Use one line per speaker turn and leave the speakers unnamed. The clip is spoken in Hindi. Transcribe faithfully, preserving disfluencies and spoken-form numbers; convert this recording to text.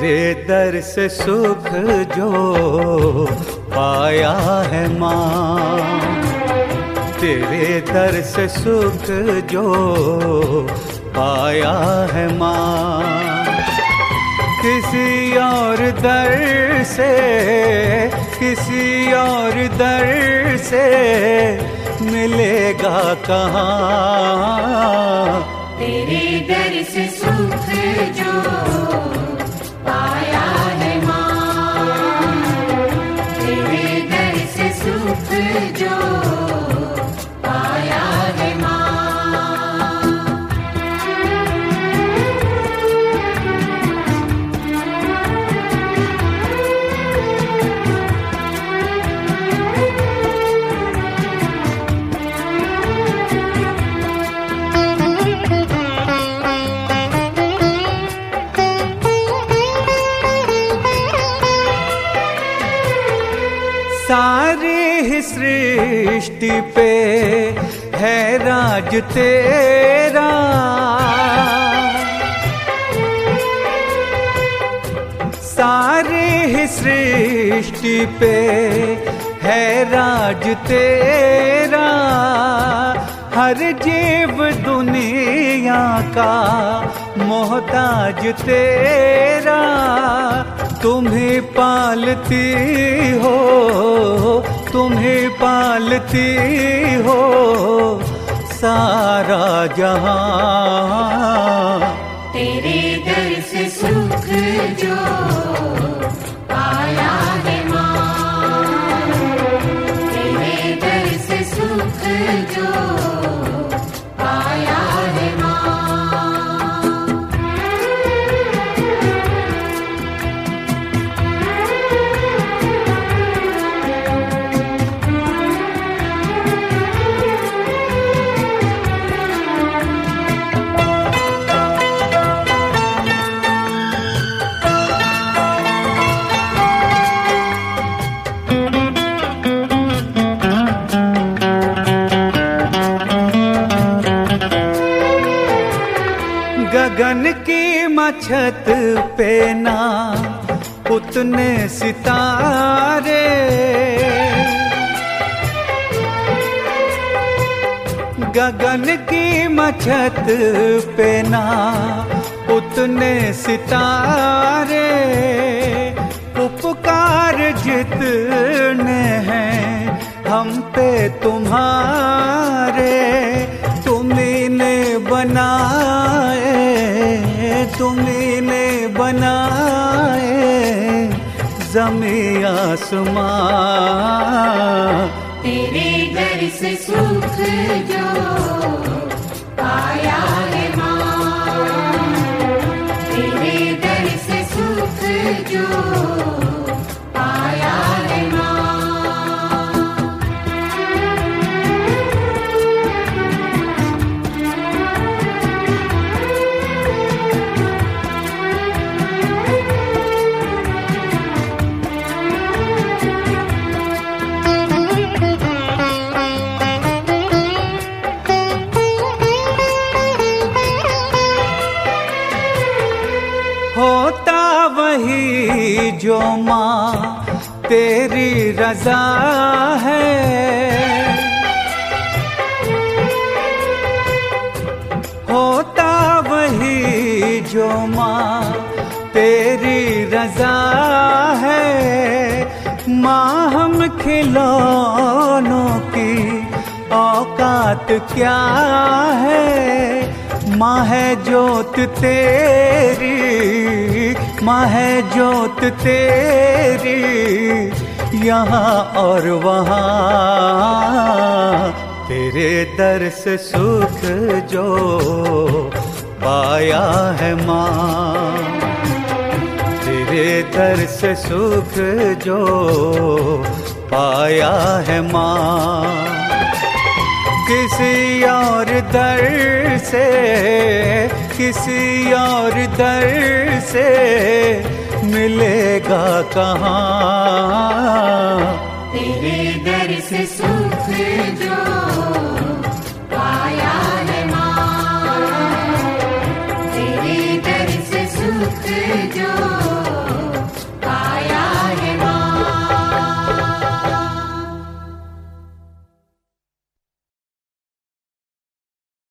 तेरे दर से सुख जो पाया है माँ, तेरे दर से सुख जो पाया है माँ, किसी और दर से, किसी और दर से मिलेगा कहाँ।
तेरे दर से सुख जो पाया है माँ, तेरे दर से सुख जो पाया है माँ।
सारी सृष्टि पे है राज तेरा, सारी सृष्टि पे है राज तेरा, हर जीव दुनिया का मोहताज तेरा, तुम्हें पालती हो, तुम्हें पालती हो सारा जहां।
तेरे दर से सुख जो पाया है माँ, तेरे दर से सुख जो पाया है माँ।
गगन की मछत पे ना उतने सितारे, गगन की मछत पे ना उतने सितारे, उपकार जितने हैं हम पे तुम्हारे, तुम्ही ने बनाए, तुम्ही ने बनाए ज़मीं आसमां।
तेरे दर से सुख जो पाया है माँ, तेरे दर से सुख जो पाया है माँ।
होता वही जो माँ तेरी रज़ा है, होता वही जो माँ तेरी रज़ा है। माँ हम खिलौनों की औकात क्या है, माँ है जोत तेरी, माँ है जोत तेरी यहाँ और वहाँ। तेरे दर से सुख जो पाया है माँ, तेरे दर से सुख जो पाया है माँ, किसी और दर से, किसी और दर से मिलेगा कहाँ।
तेरे दर से